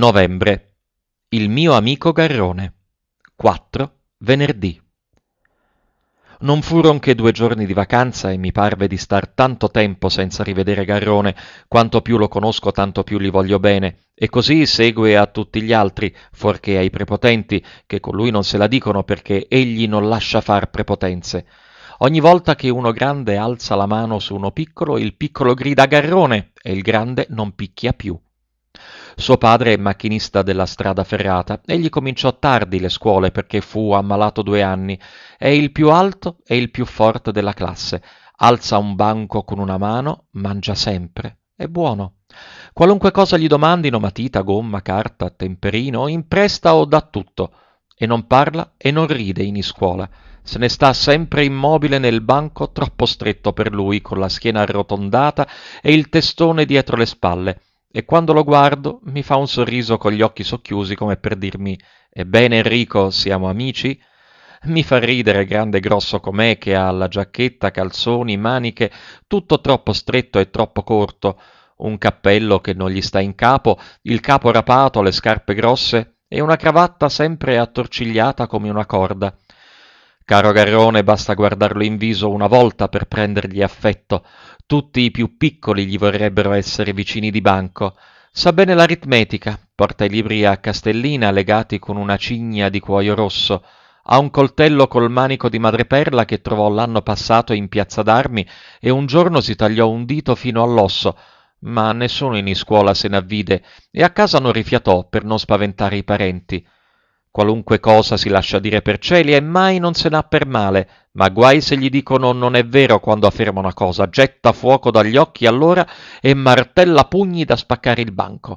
Novembre. Il mio amico Garrone. 4. Venerdì. Non furon che 2 giorni di vacanza e mi parve di star tanto tempo senza rivedere Garrone, quanto più lo conosco tanto più gli voglio bene, e così segue a tutti gli altri, fuorché ai prepotenti, che con lui non se la dicono perché egli non lascia far prepotenze. Ogni volta che uno grande alza la mano su uno piccolo, il piccolo grida Garrone e il grande non picchia più. Suo padre è macchinista della strada ferrata. Egli cominciò tardi le scuole perché fu ammalato 2 anni. È il più alto e il più forte della classe. Alza un banco con una mano, mangia sempre. È buono. Qualunque cosa gli domandino, matita, gomma, carta, temperino, impresta o dà tutto. E non parla e non ride in iscuola. Se ne sta sempre immobile nel banco troppo stretto per lui, con la schiena arrotondata e il testone dietro le spalle. E quando lo guardo mi fa un sorriso con gli occhi socchiusi come per dirmi «Ebbene Enrico, siamo amici?» Mi fa ridere, grande e grosso com'è, che ha la giacchetta, calzoni, maniche, tutto troppo stretto e troppo corto, un cappello che non gli sta in capo, il capo rapato, le scarpe grosse e una cravatta sempre attorcigliata come una corda. Caro Garrone, basta guardarlo in viso una volta per prendergli affetto. Tutti i più piccoli gli vorrebbero essere vicini di banco. Sa bene l'aritmetica, porta i libri a Castellina legati con una cigna di cuoio rosso. Ha un coltello col manico di madreperla che trovò l'anno passato in piazza d'Armi e un giorno si tagliò un dito fino all'osso, ma nessuno in iscuola se n'avvide e a casa non rifiatò per non spaventare i parenti. Qualunque cosa si lascia dire per cieli e mai non se n'ha per male, ma guai se gli dicono non è vero quando afferma una cosa, getta fuoco dagli occhi allora e martella pugni da spaccare il banco.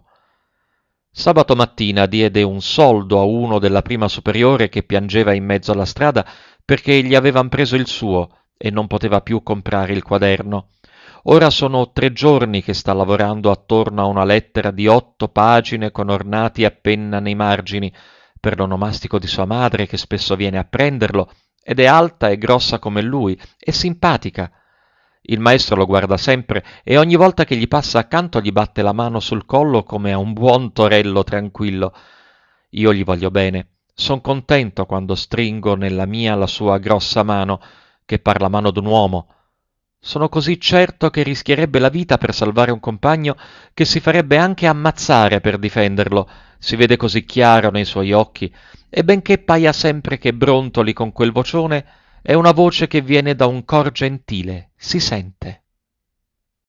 Sabato mattina diede un soldo a uno della prima superiore che piangeva in mezzo alla strada perché gli avevan preso il suo e non poteva più comprare il quaderno. Ora sono 3 giorni che sta lavorando attorno a una lettera di 8 pagine con ornati a penna nei margini, per l'onomastico di sua madre che spesso viene a prenderlo, ed è alta e grossa come lui, e simpatica. Il maestro lo guarda sempre e ogni volta che gli passa accanto gli batte la mano sul collo come a un buon torello tranquillo. Io gli voglio bene. Son contento quando stringo nella mia la sua grossa mano, che par la mano d'un uomo. Sono così certo che rischierebbe la vita per salvare un compagno che si farebbe anche ammazzare per difenderlo, si vede così chiaro nei suoi occhi, e benché paia sempre che brontoli con quel vocione, è una voce che viene da un cor gentile, si sente.